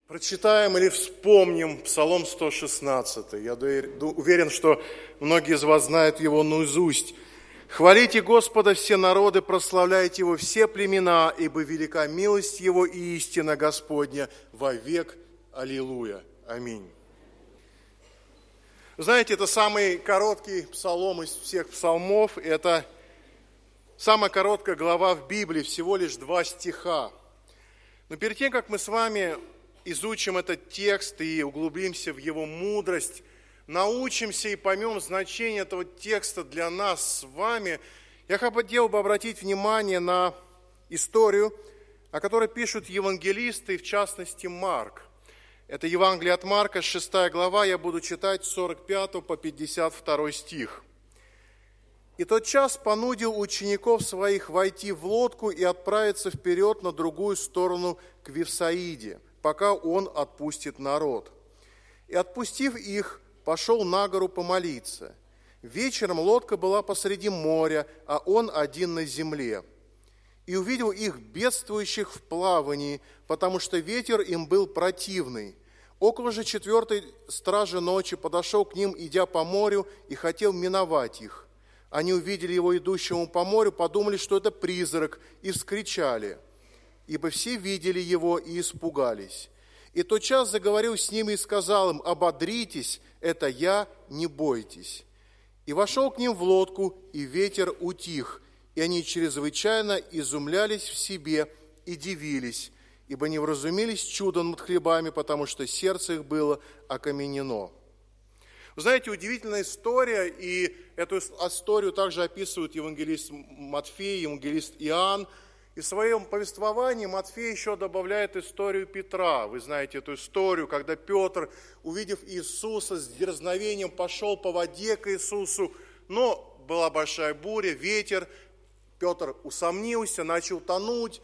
Прочитаем или вспомним Псалом 116. Я уверен, что многие из вас знают его наизусть. «Хвалите Господа все народы, прославляйте Его все племена, ибо велика милость Его и истина Господня вовек. Аллилуйя. Аминь». Знаете, это самый короткий псалом из всех псалмов. Это самая короткая глава в Библии, всего лишь 2 стиха. Но перед тем, как мы с вами изучим этот текст и углубимся в его мудрость, научимся и поймем значение этого текста для нас с вами, я хотел бы обратить внимание на историю, о которой пишут евангелисты, в частности Марк. Это Евангелие от Марка, 6 глава, я буду читать с 45 по 52 стих. «И тот час понудил учеников своих войти в лодку и отправиться вперед на другую сторону к Вифсаиде, пока он отпустит народ. И, отпустив их, пошел на гору помолиться. Вечером лодка была посреди моря, а он один на земле. И увидел их бедствующих в плавании, потому что ветер им был противный. Около же 4 стражи ночи подошел к ним, идя по морю, и хотел миновать их. Они увидели его идущему по морю, подумали, что это призрак, и вскричали. Ибо все видели его и испугались. И тотчас заговорил с ними и сказал им: ободритесь, это я, не бойтесь. И вошел к ним в лодку, и ветер утих, и они чрезвычайно изумлялись в себе и дивились, ибо не вразумились чудом над хлебами, потому что сердце их было окаменено». Вы знаете, удивительная история, и эту историю также описывают евангелист Матфей, евангелист Иоанн. И в своем повествовании Матфей еще добавляет историю Петра. Вы знаете эту историю, когда Петр, увидев Иисуса, с дерзновением пошел по воде к Иисусу, но была большая буря, ветер, Петр усомнился, начал тонуть,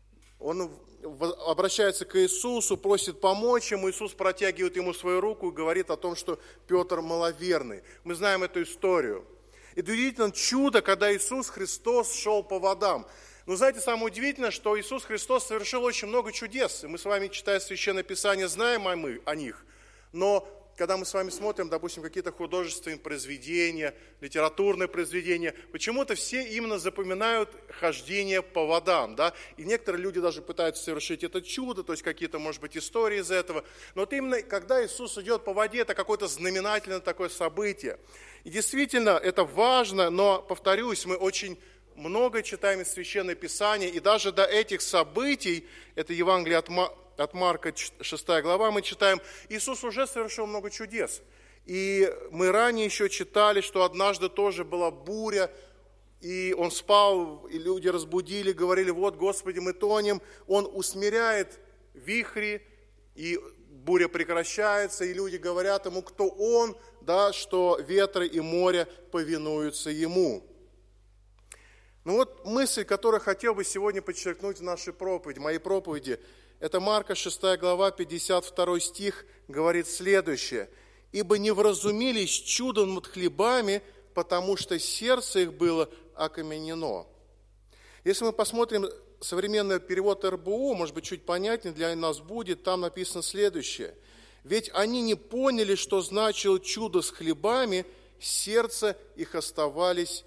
он обращается к Иисусу, просит помочь ему, Иисус протягивает ему свою руку и говорит о том, что Петр маловерный. Мы знаем эту историю. И удивительно чудо, когда Иисус Христос шел по водам. Но знаете, самое удивительное, что Иисус Христос совершил очень много чудес. И мы с вами, читая Священное Писание, знаем о них. Но когда мы с вами смотрим, допустим, какие-то художественные произведения, литературные произведения, почему-то все именно запоминают хождение по водам. Да? И некоторые люди даже пытаются совершить это чудо, то есть какие-то, может быть, истории из этого. Но вот именно когда Иисус идет по воде, это какое-то знаменательное такое событие. И действительно, это важно, но, повторюсь, мы очень много читаем из Священного Писания, и даже до этих событий, это Евангелие от Марка, 6 глава, мы читаем, Иисус уже совершил много чудес. И мы ранее еще читали, что однажды тоже была буря, и он спал, и люди разбудили, говорили: вот, Господи, мы тонем. Он усмиряет вихри, и буря прекращается, и люди говорят ему, кто он, да, что ветры и море повинуются ему. Ну вот мысль, которую хотел бы сегодня подчеркнуть в нашей проповеди, моей проповеди, это Марка 6 глава, 52 стих, говорит следующее: «Ибо не вразумились чудом над хлебами, потому что сердце их было окаменено». Если мы посмотрим современный перевод РБУ, может быть, чуть понятнее для нас будет, там написано следующее: «Ведь они не поняли, что значило чудо с хлебами, сердца их оставались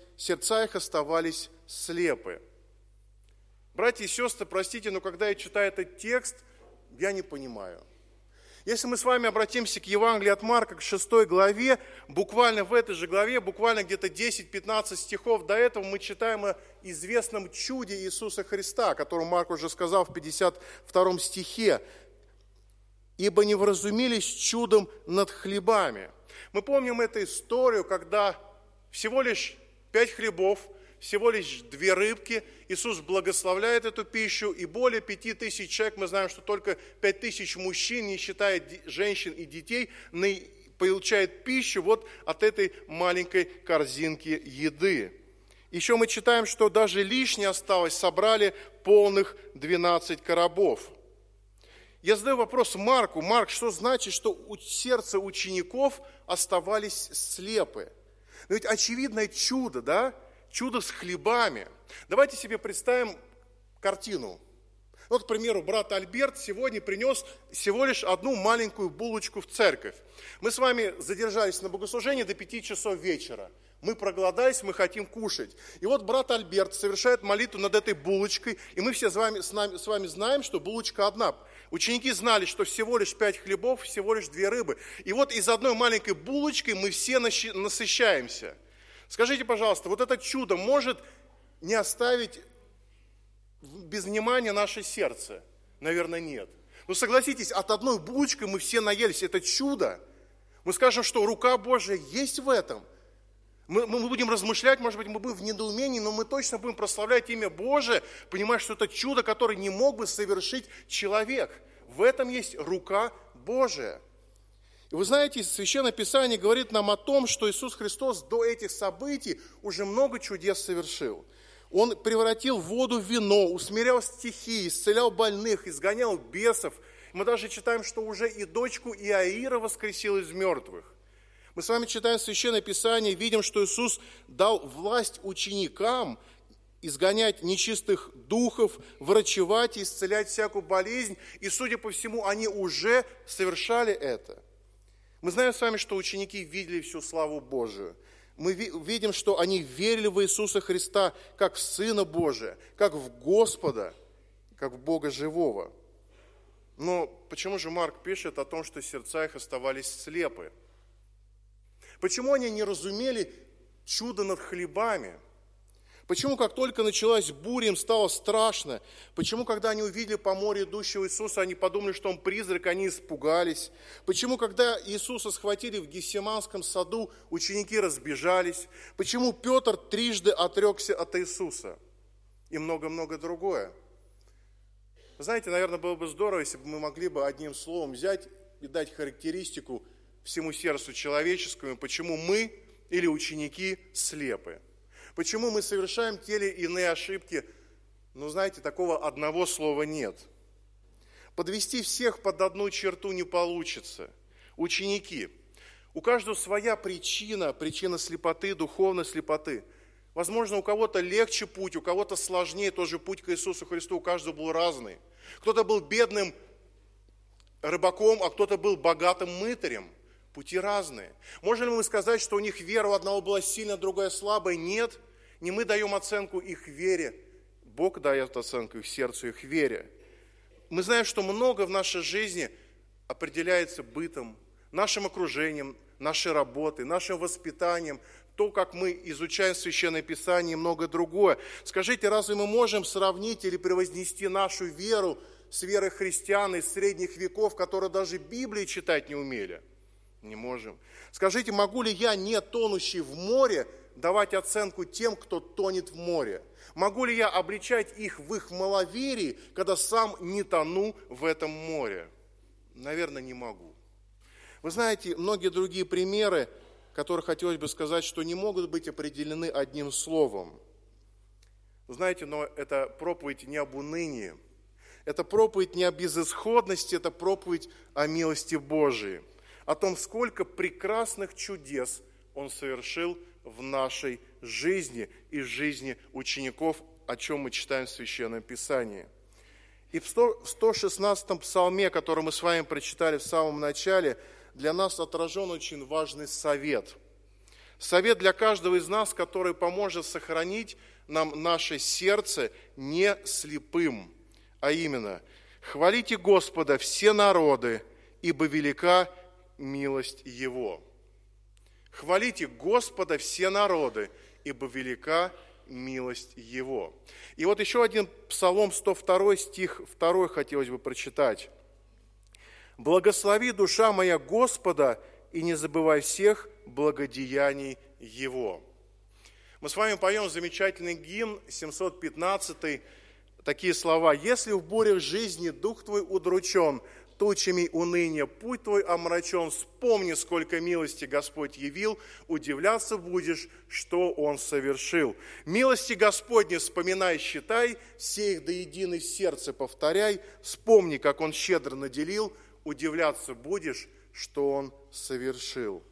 слепы». Братья и сестры, простите, но когда я читаю этот текст, я не понимаю. Если мы с вами обратимся к Евангелию от Марка, к 6 главе, буквально в этой же главе, буквально где-то 10-15 стихов до этого мы читаем о известном чуде Иисуса Христа, о котором Марк уже сказал в 52 стихе. «Ибо не вразумились чудом над хлебами». Мы помним эту историю, когда всего лишь 5 хлебов, всего лишь 2 рыбки, Иисус благословляет эту пищу, и более 5000 человек, мы знаем, что только 5000 мужчин, не считая женщин и детей, получают пищу вот от этой маленькой корзинки еды. Еще мы читаем, что даже лишнее осталось, собрали полных 12 коробов. Я задаю вопрос Марку: Марк, что значит, что сердца учеников оставались слепы? Но ведь очевидное чудо, да? Чудо с хлебами. Давайте себе представим картину. Вот, к примеру, брат Альберт сегодня принес всего лишь одну маленькую булочку в церковь. Мы с вами задержались на богослужении до 5 часов вечера. Мы проголодались, мы хотим кушать. И вот брат Альберт совершает молитву над этой булочкой, и мы все с вами знаем, что булочка одна. Ученики знали, что всего лишь 5 хлебов, всего лишь 2 рыбы. И вот из одной маленькой булочкой мы все насыщаемся. Скажите, пожалуйста, вот это чудо может не оставить без внимания наше сердце? Наверное, нет. Но согласитесь, от одной булочки мы все наелись. Это чудо. Мы скажем, что рука Божья есть в этом. Мы будем размышлять, может быть, мы будем в недоумении, но мы точно будем прославлять имя Божие, понимая, что это чудо, которое не мог бы совершить человек. В этом есть рука Божия. И вы знаете, Священное Писание говорит нам о том, что Иисус Христос до этих событий уже много чудес совершил. Он превратил воду в вино, усмирял стихии, исцелял больных, изгонял бесов. Мы даже читаем, что уже и дочку Иаира воскресил из мертвых. Мы с вами читаем Священное Писание, видим, что Иисус дал власть ученикам изгонять нечистых духов, врачевать и исцелять всякую болезнь. И, судя по всему, они уже совершали это. Мы знаем с вами, что ученики видели всю славу Божию. Мы видим, что они верили в Иисуса Христа как в Сына Божия, как в Господа, как в Бога живого. Но почему же Марк пишет о том, что сердца их оставались слепы? Почему они не разумели чудо над хлебами? Почему, как только началась буря, им стало страшно? Почему, когда они увидели по морю идущего Иисуса, они подумали, что он призрак, они испугались? Почему, когда Иисуса схватили в Гефсиманском саду, ученики разбежались? Почему Петр трижды отрекся от Иисуса? И много-много другое. Знаете, наверное, было бы здорово, если бы мы могли бы одним словом взять и дать характеристику всему сердцу человеческому, почему мы или ученики слепы. Почему мы совершаем те или иные ошибки? Ну, знаете, такого одного слова нет. Подвести всех под одну черту не получится. Ученики. У каждого своя причина слепоты, духовной слепоты. Возможно, у кого-то легче путь, у кого-то сложнее, тоже путь к Иисусу Христу, у каждого был разный. Кто-то был бедным рыбаком, а кто-то был богатым мытарем. Пути разные. Можем ли мы сказать, что у них вера у одного была сильная, другая слабая? Нет. Не мы даем оценку их вере. Бог дает оценку их сердцу, их вере. Мы знаем, что много в нашей жизни определяется бытом, нашим окружением, нашей работой, нашим воспитанием, то, как мы изучаем Священное Писание и многое другое. Скажите, разве мы можем сравнить или превознести нашу веру с верой христиан из средних веков, которые даже Библии читать не умели? Не можем. Скажите, могу ли я, не тонущий в море, давать оценку тем, кто тонет в море? Могу ли я обличать их в их маловерии, когда сам не тону в этом море? Наверное, не могу. Вы знаете, многие другие примеры, которые хотелось бы сказать, что не могут быть определены одним словом. Вы знаете, но это проповедь не об унынии, это проповедь не о безысходности, это проповедь о милости Божией. О том, сколько прекрасных чудес Он совершил в нашей жизни и в жизни учеников, о чем мы читаем в Священном Писании. И в 116-м псалме, который мы с вами прочитали в самом начале, для нас отражен очень важный совет. Совет для каждого из нас, который поможет сохранить нам наше сердце не слепым, а именно: «Хвалите Господа все народы, ибо велика милость Его». Хвалите Господа все народы, ибо велика милость Его. И вот еще один Псалом 102, стих 2 хотелось бы прочитать. «Благослови, душа моя, Господа, и не забывай всех благодеяний Его». Мы с вами поем замечательный гимн 715, такие слова. «Если в бурях жизни дух твой удручен, тучами уныния путь твой омрачен, вспомни, сколько милости Господь явил, удивляться будешь, что Он совершил. Милости Господни вспоминай, считай, все их до единой в сердце повторяй, вспомни, как Он щедро наделил, удивляться будешь, что Он совершил».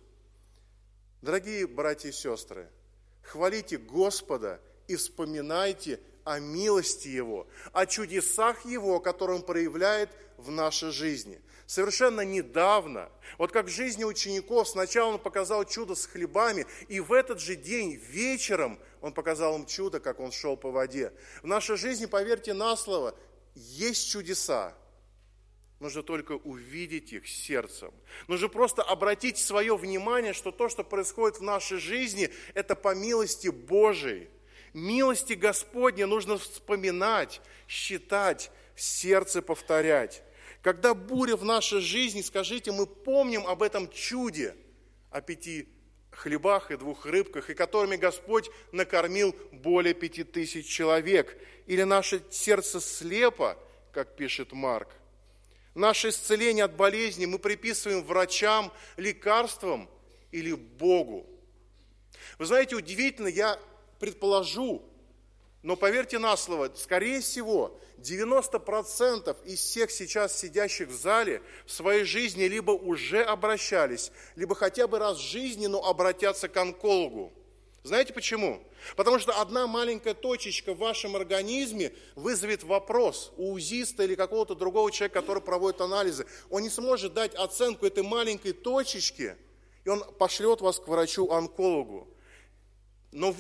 Дорогие братья и сестры, хвалите Господа и вспоминайте о милости Его, о чудесах Его, которые Он проявляет в нашей жизни. Совершенно недавно, вот как в жизни учеников, сначала Он показал чудо с хлебами, и в этот же день, вечером, Он показал им чудо, как Он шел по воде. В нашей жизни, поверьте на слово, есть чудеса. Нужно только увидеть их сердцем. Нужно просто обратить свое внимание, что то, что происходит в нашей жизни, это по милости Божией. Милости Господне нужно вспоминать, считать, в сердце повторять. Когда буря в нашей жизни, скажите, мы помним об этом чуде, о 5 хлебах и 2 рыбках, и которыми Господь накормил более 5000 человек. Или наше сердце слепо, как пишет Марк. Наше исцеление от болезни мы приписываем врачам, лекарствам или Богу. Вы знаете, удивительно, я предположу, но поверьте на слово, скорее всего, 90% из всех сейчас сидящих в зале в своей жизни либо уже обращались, либо хотя бы раз в жизни, но обратятся к онкологу. Знаете почему? Потому что одна маленькая точечка в вашем организме вызовет вопрос у узиста или какого-то другого человека, который проводит анализы. Он не сможет дать оценку этой маленькой точечке, и он пошлет вас к врачу-онкологу. Но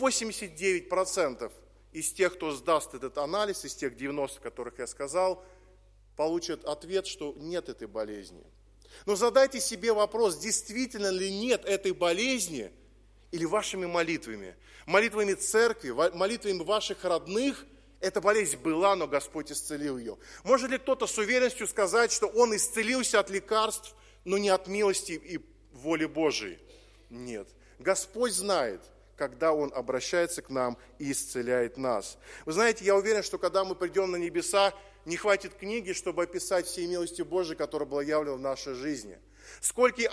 89% из тех, кто сдаст этот анализ, из тех 90, которых я сказал, получат ответ, что нет этой болезни. Но задайте себе вопрос, действительно ли нет этой болезни, или вашими молитвами, молитвами церкви, молитвами ваших родных, эта болезнь была, но Господь исцелил ее. Может ли кто-то с уверенностью сказать, что он исцелился от лекарств, но не от милости и воли Божией? Нет. Господь знает, когда Он обращается к нам и исцеляет нас. Вы знаете, я уверен, что когда мы придем на небеса, не хватит книги, чтобы описать все милости Божьи, которые была явлена в нашей жизни. В скольких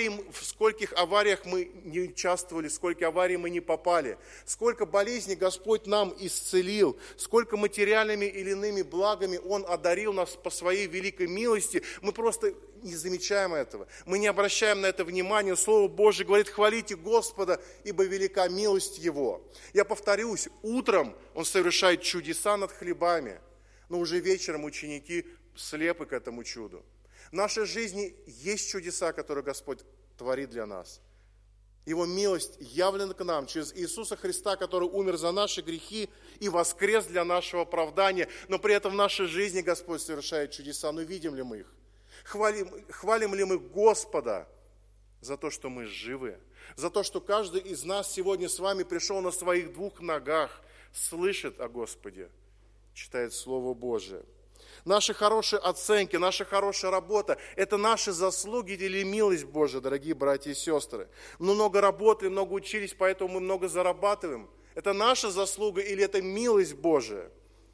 авариях мы не участвовали, в сколько аварий мы не попали, сколько болезней Господь нам исцелил, сколько материальными или иными благами Он одарил нас по Своей великой милости. Мы просто не замечаем этого, мы не обращаем на это внимания. Слово Божие говорит: хвалите Господа, ибо велика милость Его. Я повторюсь, утром Он совершает чудеса над хлебами, но уже вечером ученики слепы к этому чуду. В нашей жизни есть чудеса, которые Господь творит для нас. Его милость явлена к нам через Иисуса Христа, который умер за наши грехи и воскрес для нашего оправдания. Но при этом в нашей жизни Господь совершает чудеса. Но видим ли мы их? Хвалим ли мы Господа за то, что мы живы? За то, что каждый из нас сегодня с вами пришел на своих 2 ногах, слышит о Господе, читает Слово Божие. Наши хорошие оценки, наша хорошая работа – это наши заслуги или милость Божия, дорогие братья и сестры. Мы много работали, много учились, поэтому мы много зарабатываем. Это наша заслуга или это милость Божия?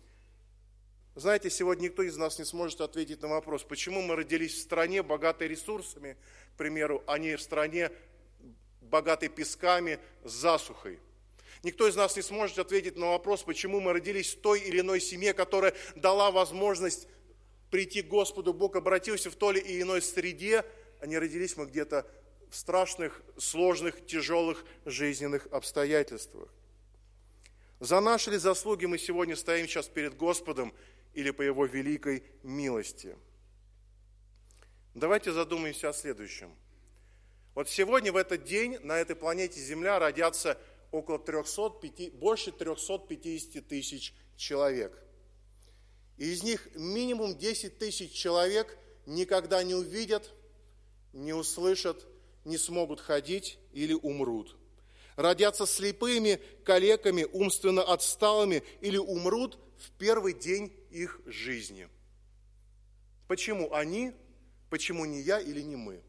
Знаете, сегодня никто из нас не сможет ответить на вопрос, почему мы родились в стране, богатой ресурсами, к примеру, а не в стране, богатой песками, с засухой. Никто из нас не сможет ответить на вопрос, почему мы родились в той или иной семье, которая дала возможность прийти к Господу. Бог обратился в той или иной среде, а не родились мы где-то в страшных, сложных, тяжелых жизненных обстоятельствах. За наши ли заслуги мы сегодня стоим сейчас перед Господом или по Его великой милости? Давайте задумаемся о следующем. Вот сегодня, в этот день, на этой планете Земля родятся больше 350 тысяч человек. И из них минимум 10 тысяч человек никогда не увидят, не услышат, не смогут ходить или умрут. Родятся слепыми, калеками, умственно отсталыми или умрут в первый день их жизни. Почему они? Почему не я или не мы?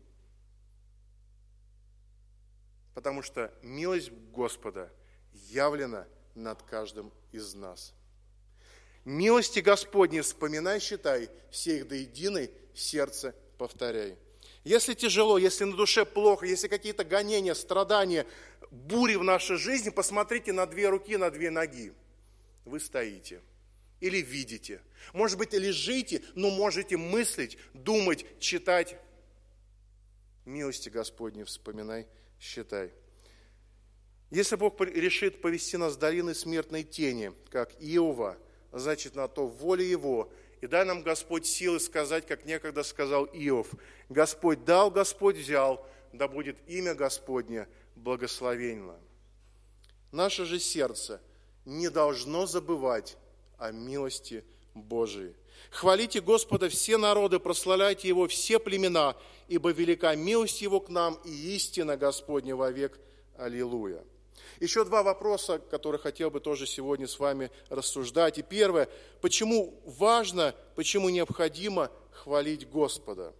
Потому что милость Господа явлена над каждым из нас. Милости Господни вспоминай, считай, все их до единой в сердце повторяй. Если тяжело, если на душе плохо, если какие-то гонения, страдания, бури в нашей жизни, посмотрите на 2 руки, на 2 ноги. Вы стоите или видите. Может быть, лежите, но можете мыслить, думать, читать. Милости Господни вспоминай, считай. Если Бог решит повести нас в долины смертной тени, как Иова, значит, на то воля Его. И дай нам, Господь, силы сказать, как некогда сказал Иов: Господь дал, Господь взял, да будет имя Господне благословенно. Наше же сердце не должно забывать о милости Божией. Хвалите Господа все народы, прославляйте Его все племена, ибо велика милость Его к нам и истина Господня вовек. Аллилуйя. Еще два вопроса, которые хотел бы тоже сегодня с вами рассуждать. И первое, почему важно, почему необходимо хвалить Господа?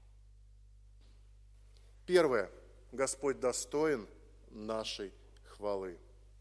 Первое, Господь достоин нашей хвалы.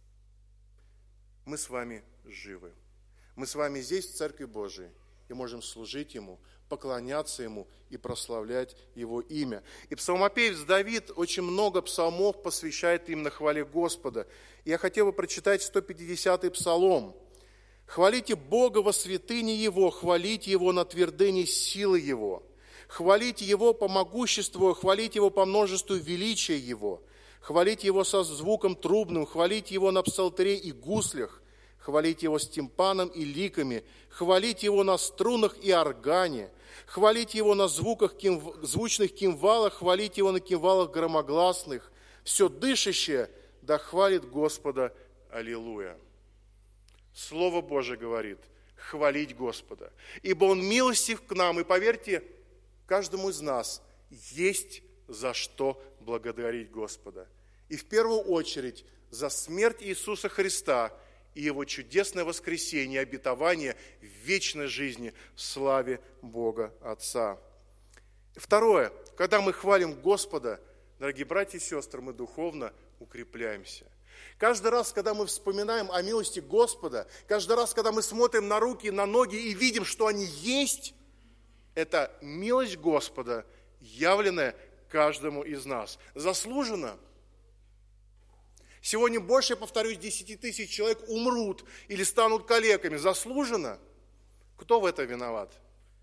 Мы с вами живы. Мы с вами здесь, в Церкви Божией, и можем служить Ему, поклоняться Ему и прославлять Его имя. И псалмопевец Давид очень много псалмов посвящает именно хвале Господа. И я хотел бы прочитать 150-й псалом. «Хвалите Бога во святыне Его, хвалите Его на твердыне силы Его. Хвалите Его по могуществу, хвалите Его по множеству величия Его. Хвалите Его со звуком трубным, хвалите Его на псалтере и гуслях. Хвалите Его с тимпаном и ликами, хвалите Его на струнах и органе, хвалите Его на звучных кимвалах, хвалите Его на кимвалах громогласных. Все дышащее да хвалит Господа. Аллилуйя». Слово Божие говорит: хвалить Господа, ибо Он милостив к нам. И поверьте, каждому из нас есть за что благодарить Господа. И в первую очередь за смерть Иисуса Христа и Его чудесное воскресение, обетование в вечной жизни в славе Бога Отца. Второе, когда мы хвалим Господа, дорогие братья и сестры, мы духовно укрепляемся. Каждый раз, когда мы вспоминаем о милости Господа, каждый раз, когда мы смотрим на руки, на ноги и видим, что они есть, это милость Господа, явленная каждому из нас. Заслуженно. Сегодня больше, я повторюсь, 10 тысяч человек умрут или станут калеками. Заслуженно? Кто в этом виноват?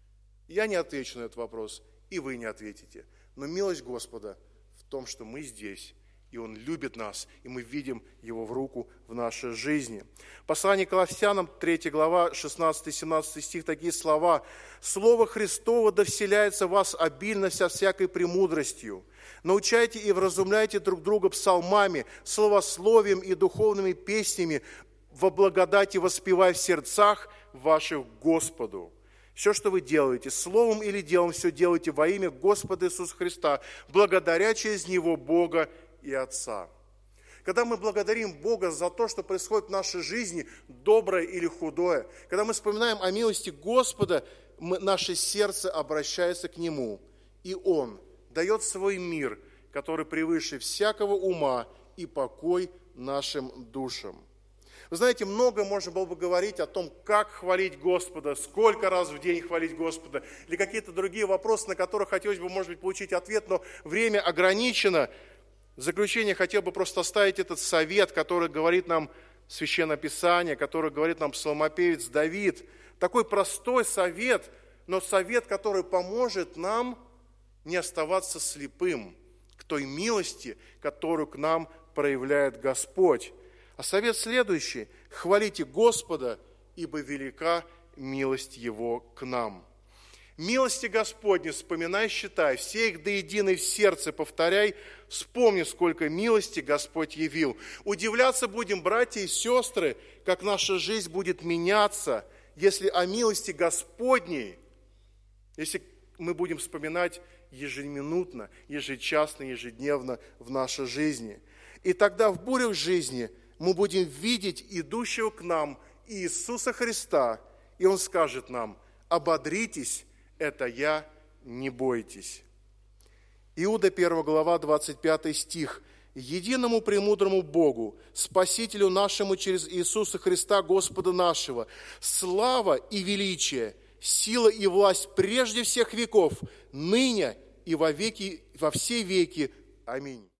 Я не отвечу на этот вопрос, и вы не ответите. Но милость Господа в том, что мы здесь, и Он любит нас, и мы видим Его в руку в нашей жизни. Послание к Колоссянам, 3 глава, 16-17 стих, такие слова: «Слово Христово да вселяется в вас обильно со всякой премудростью. Научайте и вразумляйте друг друга псалмами, словословием и духовными песнями, во благодати воспевая в сердцах ваших Господу». Все, что вы делаете, словом или делом, все делайте во имя Господа Иисуса Христа, благодаря через Него Бога и Отца. Когда мы благодарим Бога за то, что происходит в нашей жизни, доброе или худое, когда мы вспоминаем о милости Господа, наше сердце обращается к Нему, и Он дает свой мир, который превыше всякого ума, и покой нашим душам. Вы знаете, много можно было бы говорить о том, как хвалить Господа, сколько раз в день хвалить Господа, или какие-то другие вопросы, на которые хотелось бы, может быть, получить ответ, но время ограничено. В заключение хотел бы просто оставить этот совет, который говорит нам Священное Писание, который говорит нам псалмопевец Давид. Такой простой совет, но совет, который поможет нам не оставаться слепым к той милости, которую к нам проявляет Господь. А совет следующий: хвалите Господа, ибо велика милость Его к нам. Милости Господни вспоминай, считай, все их до единой в сердце повторяй, вспомни, сколько милости Господь явил. Удивляться будем, братья и сестры, как наша жизнь будет меняться, если о милости Господней, если мы будем вспоминать ежеминутно, ежечасно, ежедневно в нашей жизни. И тогда в бурях жизни мы будем видеть идущего к нам Иисуса Христа, и Он скажет нам: ободритесь, это я, не бойтесь. Иуда 1 глава, 25 стих. «Единому премудрому Богу, Спасителю нашему через Иисуса Христа, Господа нашего, слава и величие, сила и власть прежде всех веков, ныне и во все веки. Аминь».